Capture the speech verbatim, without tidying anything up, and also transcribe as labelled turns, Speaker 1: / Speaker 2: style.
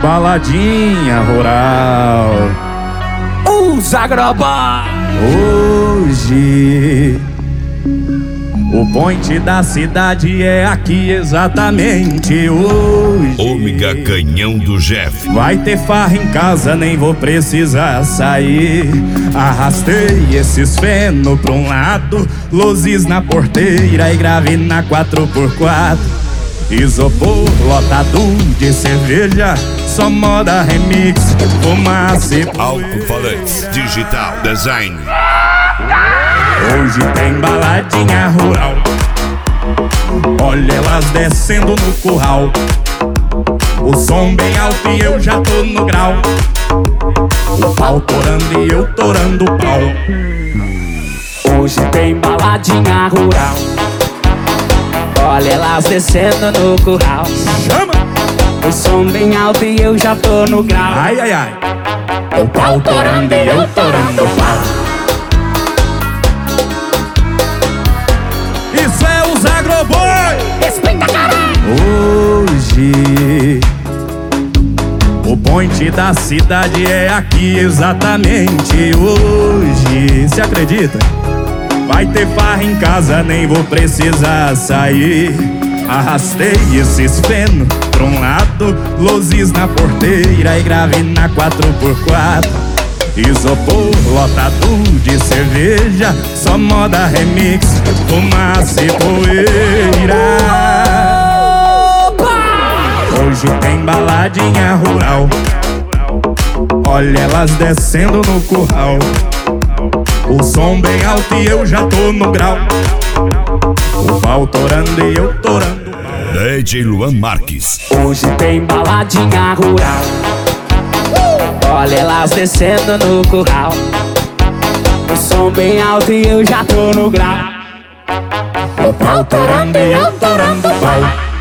Speaker 1: baladinha rural.
Speaker 2: Os Agroboy.
Speaker 1: Hoje o point da cidade é aqui exatamente hoje.
Speaker 3: Ômega Canhão do Jeff.
Speaker 1: Vai ter farra em casa, nem vou precisar sair. Arrastei esses feno pra um lado, luzes na porteira e grave na quatro por quatro. Isopor lotado de cerveja, só moda remix, fumaça e
Speaker 3: Alto-falantes Digital Design.
Speaker 1: Hoje tem baladinha rural, olha elas descendo no curral. O som bem alto e eu já tô no grau. O pau torando e eu torando o pau.
Speaker 2: Hoje tem baladinha rural, olha elas descendo no curral.
Speaker 1: Chama!
Speaker 2: O som bem alto e eu já tô no grau.
Speaker 1: Ai, ai, ai. O pau torando e eu torando o pau. Isso é os Agroboy.
Speaker 2: Respeita, caralho.
Speaker 1: Hoje o point da cidade é aqui exatamente hoje. Se acredita? Vai ter farra em casa, nem vou precisar sair. Arrastei esses feno pra um lado, luzes na porteira e grave na quatro por quatro. Isopor lotado de cerveja, só moda remix, fumaça e poeira. Hoje tem baladinha rural, olha elas descendo no curral. O som bem alto e eu já tô no grau. O pau torando e eu torando.
Speaker 3: D J Luan Marques.
Speaker 2: Hoje tem baladinha rural, olha elas descendo no curral. O som bem alto e eu já tô no grau.
Speaker 1: O pau torando e eu torando o pau.